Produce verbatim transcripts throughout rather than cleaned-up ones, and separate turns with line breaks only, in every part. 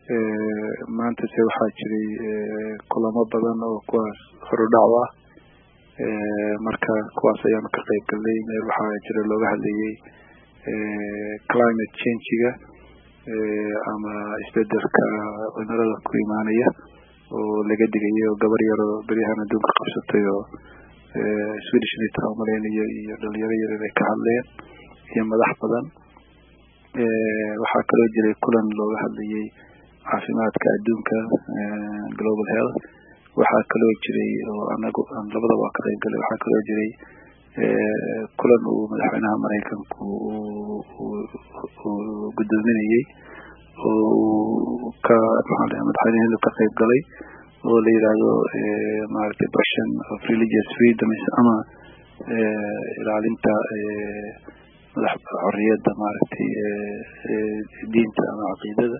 maanta se waxaa jiray kulamo badan oo kuwaas horudhac ah marka kuwaas ayaan ka qayb galnay. meel waxaa jira looga hadlayay climate change-ga ama isbedelka cimilada ku imaanaya oo laga digayo gabar yaro beryahan adduunka qabsatay oo Swedish National Umaleynaya iyo dhalinyaro yar ay ka hadleen iyo madax badan. waxaa kaloo jiray kulan looga hadlayay caafimaadka adduunka global health. waxaa kaloo jiray oo anagu aan labadaba ka qayb galay. waxaa kaloo jiray kulan uu madaxweynaha Mareykanku uu gudoominayay oo ka madaxweynaha ka qayb galay oo la yiraahdo maaragtay protection of religious freedom ama ilaalinta madax xorriyadda maaragtay diinta ama caqiidada.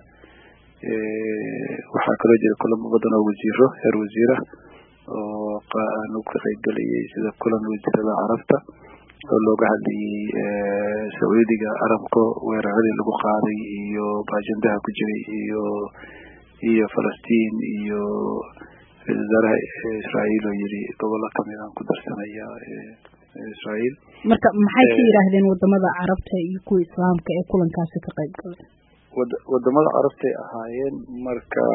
waxaa kaloo jira kulamo badan oo wasiiro heer wasiira oo aanu ka qayb galayay sida kulan wasiirada carabta oo looga hadlayay Sacuudiga Arabka weeraradii lagu qaaday iyo baajandaha ku jiray iyo iyo Falastiin iyo wasaaraha Israa'iil oo yiri gobolka kamid ah ku darsanaya Israa'iil.
marka maxay ka yiraahdeen wadamada carabta iyo kuwa islaamka ee kulankaasi ka qayb galay?
wadamada carabta ahaayeen marka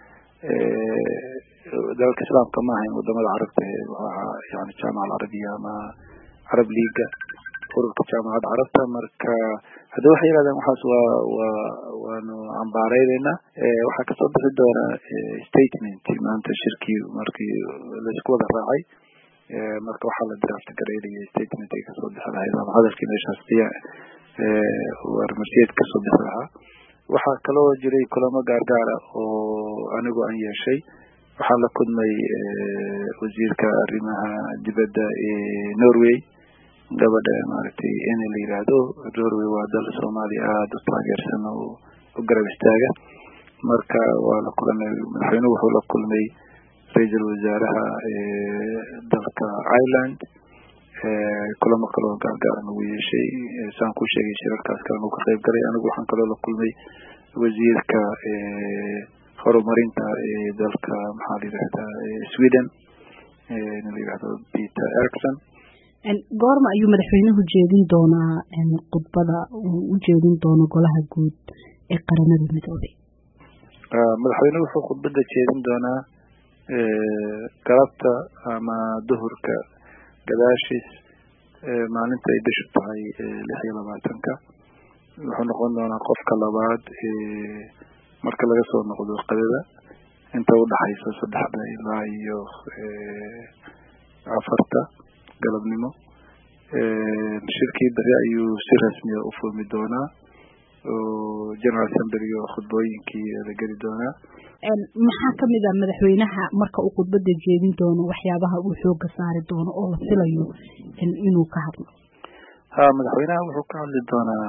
dalka islaamka ma ahayn wadamada carabta yani jaamacada carabiya ama Arab League ururka jaamacada carabta. marka hadda waxay yiraahdeen waxaas waa waa waanu cambaareynayna. waxaa kasoo bixi doona statement maanta shirkii markii la isku wada raacay. marka waxaa la draft gareeyay statement ay kasoo bixi lahayd ama hadalkii meeshaas diya warmartiyeed kasoo bixi lahaa. waxaa kaloo jiray kulamo gaargaar ah oo anigu aan yeeshay. waxaa la kulmay wasiirka arrimaha dibadda ee Norway gabadha maaragtay in la yiraahdo Norway waa dal Soomaali aad u taageersan oo u garab istaaga. marka waa la kulmay madaxweynuhu wuxuu la kulmay ra'iisul wasaaraha dalka Ireland. kulamo kale oo gaargaar ah uu yeeshay saan ku sheegay shirarkaas kale uu ka qayb galay. anigu waxaan kaloo la kulmay wasiirka horumarinta ee dalka maxaa la yiraahdaa Sweden ee la yiraahdo Peter Eriksson.
goorma ayuu madaxweynuhu jeedin doonaa khudbada uu jeedin doono golaha guud ee qaramada midoobay?
madaxweynuhu wuxuu khudbada jeedin doonaa galabta ama duhurka gadaashiis maalinta ay bishu tahay lix iyo labaatanka. wuxuu noqon doonaa qofka labaad marka laga soo noqdo qadada inta u dhaxaysa saddexda ilaa iyo afarta galabnimo. shirkii bari ayuu si rasmi ah u furmi doonaa oo General Assembly oo khudbooyinkii la geli doonaa.
maxaa kamid ah madaxweynaha marka uu khudbada jeedin doono waxyaabaha uu xooga saari doono oo la filayo inuu ka hadlo?
ha madaxweynaha wuxuu ka hadli doonaa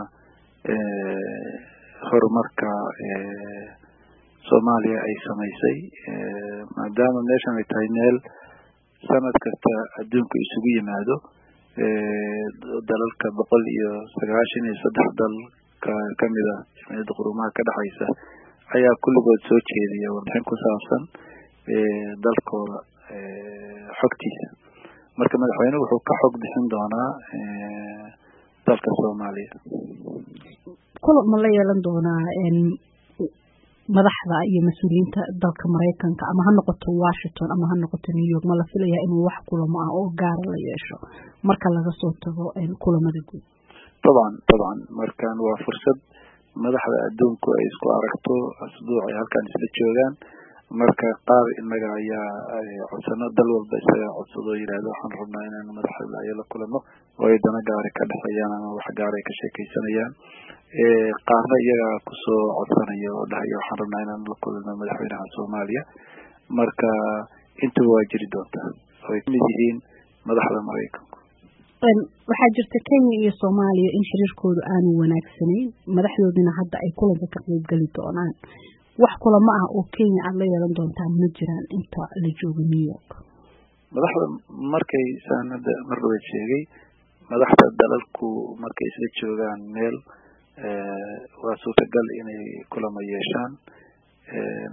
horumarka Soomaaliya ay samaysay maadaama meeshan ay tahay meel sanad kasta adduunka isugu yimaado dalalka boqol iyo sagaashan iyo saddex dal kamid ah jamciyadda quruumaha ka dhaxaysa ayaa kulligood soo jeediya warbixin ku saabsan dalkooda xogtiisa. marka madaxweynuhu wuxuu ka xog bixin doonaa dalka Soomaaliya.
kulan ma la yeelan doonaa madaxda iyo mas'uuliyiinta dalka Mareykanka ama ha noqoto Washington ama ha noqoto New York? ma la filayaa inuu wax kulamo ah oo gaar la yeesho marka laga soo tago kulamada guud?
طبعا طبعا markan waa fursad madaxda adduunku ay isku aragto asbuuc ay halkan isla joogaan. marka qaar inaga ayaa codsano dal walba isaga codsado yiraahdo waxaan rabnaa inaan madaxda ay la kulano oo ay dana gaar ka dhaxayaan ama wax gaar ay ka sheekaysanayaan. ee qaarna iyaga ku soo codsanayo oo dhahayo waxaan rabnaa inaan la kulano madaxweynaha Soomaaliya. marka inta waa jiri doonta oo ay kamid yihiin madaxda Mareykanka.
waxaa jirta Kenya iyo Soomaaliya in xiriirkoodu aanu wanaagsanayn, madaxdoodina hadda ay kulanka ka qayb gali doonaan. wax kulamo ah oo Kenya aad la yeelan doontaan ma jiraan inta la joogo New York?
madaxda markay sanada marwada sheegay madaxda dalalku markay isla joogaan meel waa suurtagal inay kulamo yeeshaan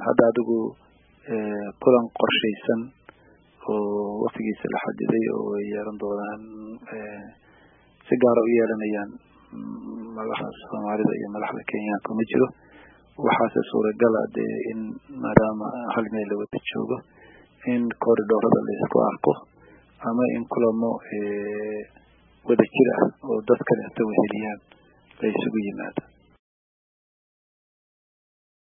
hadda adigu kulan qorshaysan oo waqtigiisa la xadiday oo ay yeelan doonaan si gaar ah u yeelanayaan madaxda Soomaalida iyo madaxda Kenyaanka ma jiro waxaase suuragal ah in maadaama hal meel la wada joogo in koridorada la isku arko ama in kulamo wada jir ah oo dadka inta weheliyaan la isugu yimaado